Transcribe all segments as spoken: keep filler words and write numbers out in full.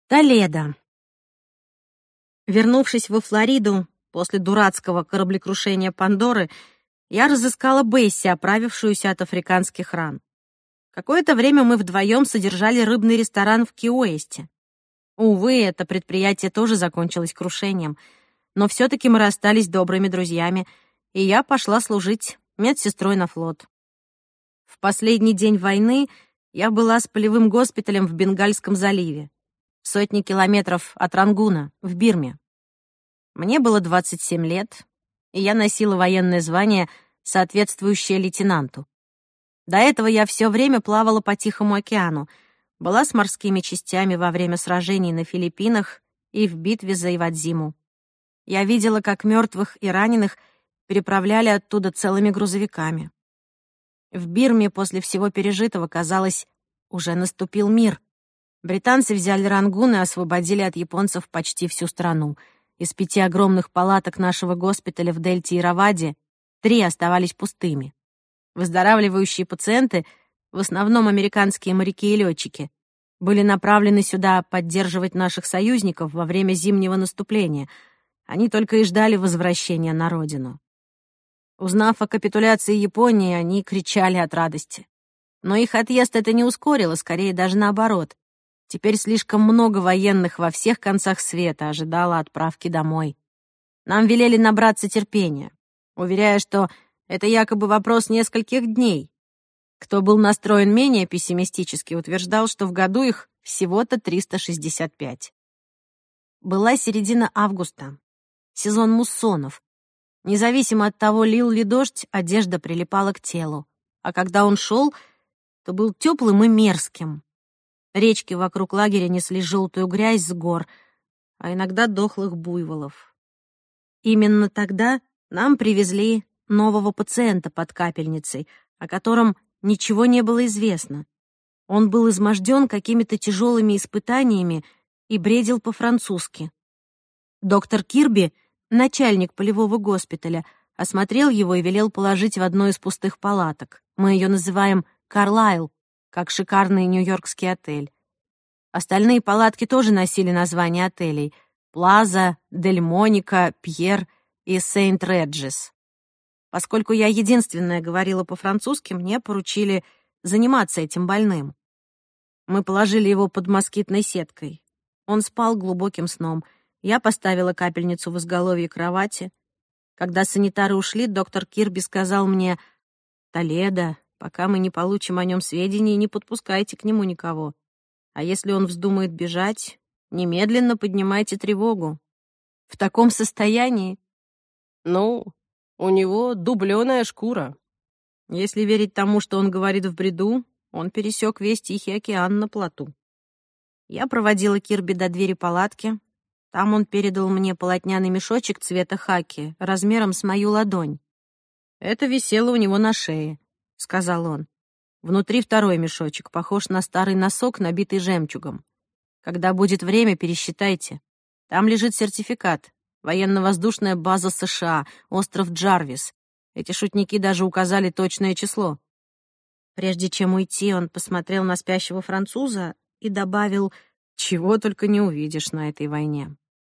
Толедо. Вернувшись во Флориду после дурацкого кораблекрушения «Пандоры», я разыскала Бесси, оправившуюся от африканских ран. Какое-то время мы вдвоем содержали рыбный ресторан в Ки-Уэсте. Увы, это предприятие тоже закончилось крушением, но все-таки мы расстались добрыми друзьями, и я пошла служить медсестрой на флот. В последний день войны я была с полевым госпиталем в Бенгальском заливе, в сотни километров от Рангуна, в Бирме. Мне было двадцать семь лет, и я носила военное звание, соответствующее лейтенанту. До этого я все время плавала по Тихому океану, была с морскими частями во время сражений на Филиппинах и в битве за Ивадзиму. Я видела, как мертвых и раненых переправляли оттуда целыми грузовиками. В Бирме после всего пережитого, казалось, уже наступил мир. Британцы взяли Рангун и освободили от японцев почти всю страну. Из пяти огромных палаток нашего госпиталя в Дельте и Раваде три оставались пустыми. Выздоравливающие пациенты, в основном американские моряки и летчики, были направлены сюда поддерживать наших союзников во время зимнего наступления. Они только и ждали возвращения на родину. Узнав о капитуляции Японии, они кричали от радости. Но их отъезд это не ускорило, скорее даже наоборот. Теперь слишком много военных во всех концах света ожидало отправки домой. Нам велели набраться терпения, уверяя, что это якобы вопрос нескольких дней. Кто был настроен менее пессимистически, утверждал, что в году их всего-то триста шестьдесят пять. Была середина августа, сезон муссонов. Независимо от того, лил ли дождь, одежда прилипала к телу. А когда он шел, то был теплым и мерзким. Речки вокруг лагеря несли желтую грязь с гор, а иногда дохлых буйволов. Именно тогда нам привезли нового пациента под капельницей, о котором ничего не было известно. Он был изможден какими-то тяжелыми испытаниями и бредил по-французски. Доктор Кирби, начальник полевого госпиталя, осмотрел его и велел положить в одну из пустых палаток. Мы ее называем «Карлайл», как шикарный нью-йоркский отель. Остальные палатки тоже носили названия отелей: Плаза, Дель Моника, Пьер и Сейнт-Реджис. Поскольку я единственная говорила по-французски, мне поручили заниматься этим больным. Мы положили его под москитной сеткой. Он спал глубоким сном. Я поставила капельницу в изголовье кровати. Когда санитары ушли, доктор Кирби сказал мне: «Толедо, пока мы не получим о нем сведений, не подпускайте к нему никого. А если он вздумает бежать, немедленно поднимайте тревогу. В таком состоянии...» «Ну, у него дублёная шкура». Если верить тому, что он говорит в бреду, он пересек весь Тихий океан на плоту. Я проводила Кирби до двери палатки. Там он передал мне полотняный мешочек цвета хаки, размером с мою ладонь. «Это висело у него на шее», — сказал он. «Внутри второй мешочек, похож на старый носок, набитый жемчугом. Когда будет время, пересчитайте. Там лежит сертификат. Военно-воздушная база США, остров Джарвис. Эти шутники даже указали точное число». Прежде чем уйти, он посмотрел на спящего француза и добавил: «Чего только не увидишь на этой войне».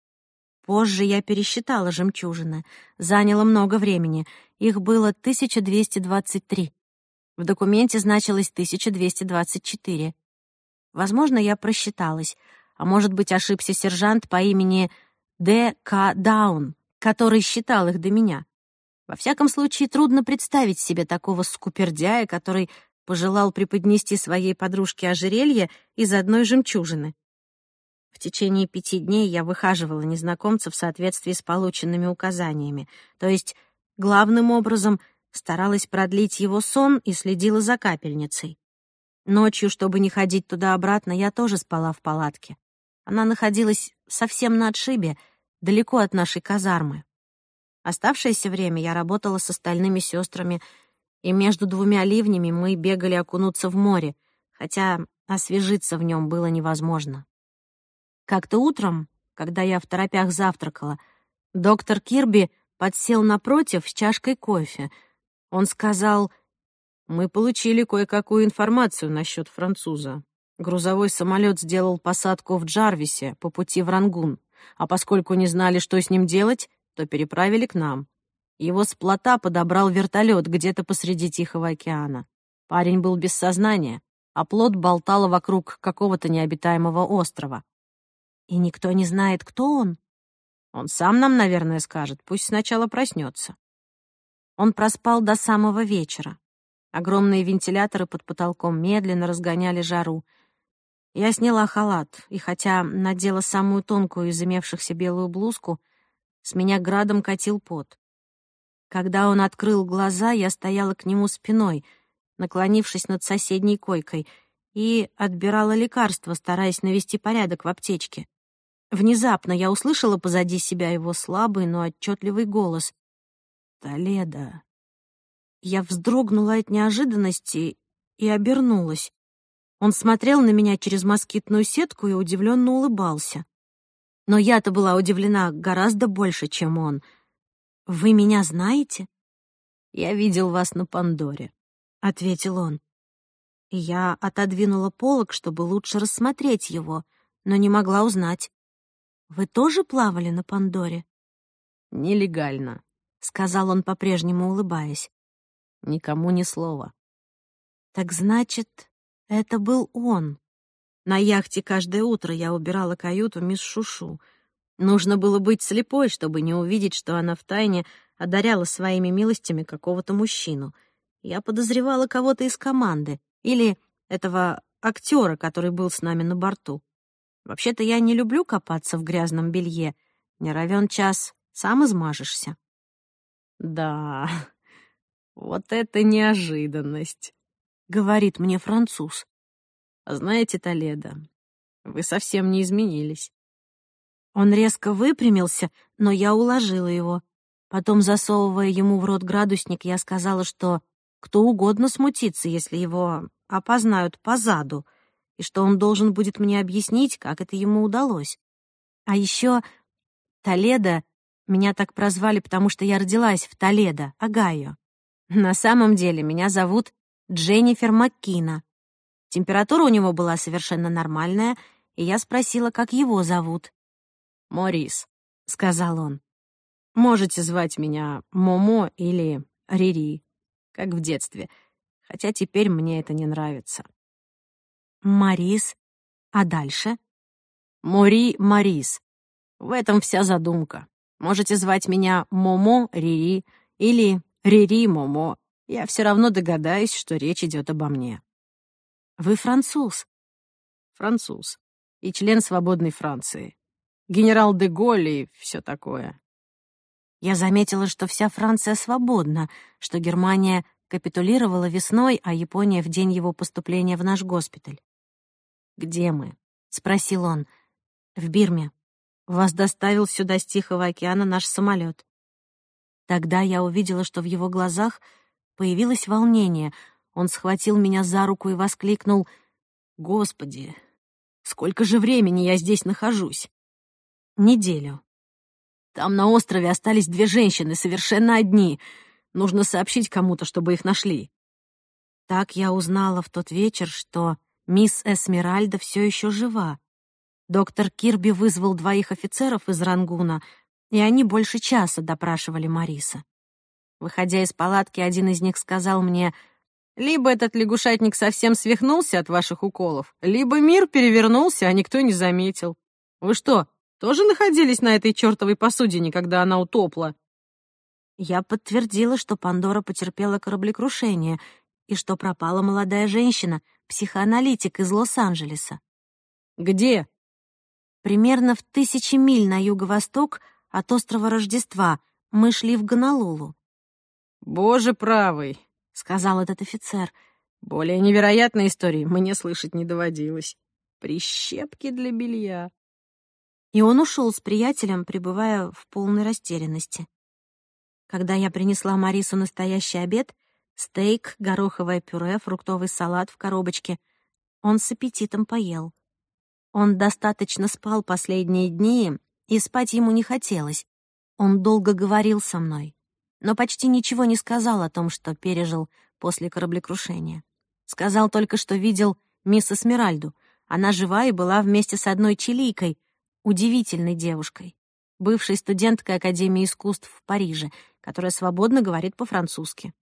Позже я пересчитала жемчужины. Заняло много времени. Их было тысяча двести двадцать три. В документе значилось тысяча двести двадцать четыре. Возможно, я просчиталась, а может быть, ошибся сержант по имени Д. К. Даун, который считал их до меня. Во всяком случае, трудно представить себе такого скупердяя, который пожелал преподнести своей подружке ожерелье из одной жемчужины. В течение пяти дней я выхаживала незнакомца в соответствии с полученными указаниями, то есть, главным образом, старалась продлить его сон и следила за капельницей. Ночью, чтобы не ходить туда-обратно, я тоже спала в палатке. Она находилась совсем на отшибе, далеко от нашей казармы. Оставшееся время я работала с остальными сестрами, и между двумя ливнями мы бегали окунуться в море, хотя освежиться в нем было невозможно. Как-то утром, когда я второпях завтракала, доктор Кирби подсел напротив с чашкой кофе. Он сказал: «Мы получили кое-какую информацию насчет француза. Грузовой самолет сделал посадку в Джарвисе по пути в Рангун, а поскольку не знали, что с ним делать, то переправили к нам. Его с плота подобрал вертолет где-то посреди Тихого океана. Парень был без сознания, а плот болтало вокруг какого-то необитаемого острова. И никто не знает, кто он? Он сам нам, наверное, скажет, пусть сначала проснется. Он проспал до самого вечера. Огромные вентиляторы под потолком медленно разгоняли жару. Я сняла халат, и хотя надела самую тонкую из имевшихся белую блузку, с меня градом катил пот. Когда он открыл глаза, я стояла к нему спиной, наклонившись над соседней койкой, и отбирала лекарства, стараясь навести порядок в аптечке. Внезапно я услышала позади себя его слабый, но отчетливый голос. «Толедо». Я вздрогнула от неожиданности и обернулась. Он смотрел на меня через москитную сетку и удивленно улыбался. Но я-то была удивлена гораздо больше, чем он. «Вы меня знаете?» «Я видел вас на Пандоре», — ответил он. Я отодвинула полог, чтобы лучше рассмотреть его, но не могла узнать. «Вы тоже плавали на Пандоре?» «Нелегально», — сказал он, по-прежнему улыбаясь. «Никому ни слова». «Так значит, это был он. На яхте каждое утро я убирала каюту мисс Шушу. Нужно было быть слепой, чтобы не увидеть, что она втайне одаряла своими милостями какого-то мужчину. Я подозревала кого-то из команды или этого актера, который был с нами на борту. Вообще-то я не люблю копаться в грязном белье. Не равен час, сам измажешься». «Да, вот это неожиданность», — говорит мне француз. «А знаете, Толедо, вы совсем не изменились». Он резко выпрямился, но я уложила его. Потом, засовывая ему в рот градусник, я сказала, что кто угодно смутится, если его опознают по заду, и что он должен будет мне объяснить, как это ему удалось. А еще Толедо, меня так прозвали, потому что я родилась в Толедо, Огайо. На самом деле меня зовут Дженнифер Маккина. Температура у него была совершенно нормальная, и я спросила, как его зовут. «Морис», — сказал он. «Можете звать меня Момо или Рири, как в детстве, хотя теперь мне это не нравится». «Морис. А дальше?» «Мори Морис. В этом вся задумка. Можете звать меня Момо Рири или Рири Момо. Я все равно догадаюсь, что речь идет обо мне». «Вы француз?» «Француз. И член свободной Франции. Генерал де Голль и все такое». Я заметила, что вся Франция свободна, что Германия капитулировала весной, а Япония — в день его поступления в наш госпиталь. «Где мы?» — спросил он. «В Бирме. Вас доставил сюда с Тихого океана наш самолет». Тогда я увидела, что в его глазах появилось волнение. Он схватил меня за руку и воскликнул: «Господи, сколько же времени я здесь нахожусь?» «Неделю. Там на острове остались две женщины, совершенно одни. Нужно сообщить кому-то, чтобы их нашли». Так я узнала в тот вечер, что мисс Эсмеральда все еще жива. Доктор Кирби вызвал двоих офицеров из Рангуна, и они больше часа допрашивали Мориса. Выходя из палатки, один из них сказал мне: «Либо этот лягушатник совсем свихнулся от ваших уколов, либо мир перевернулся, а никто не заметил. Вы что, тоже находились на этой чертовой посудине, когда она утопла?» Я подтвердила, что Пандора потерпела кораблекрушение и что пропала молодая женщина, психоаналитик из Лос-Анджелеса. «Где?» Примерно в тысячи миль на юго-восток от острова Рождества. Мы шли в Гонолулу. «Боже правый», — сказал этот офицер. «Более невероятной истории мне слышать не доводилось. Прищепки для белья». И он ушел с приятелем, пребывая в полной растерянности. Когда я принесла Морису настоящий обед — стейк, гороховое пюре, фруктовый салат в коробочке — он с аппетитом поел. Он достаточно спал последние дни, и спать ему не хотелось. Он долго говорил со мной, но почти ничего не сказал о том, что пережил после кораблекрушения. Сказал только, что видел мисс Эсмеральду, Она жива и была вместе с одной чилийкой, удивительной девушкой, бывшей студенткой Академии искусств в Париже, которая свободно говорит по-французски.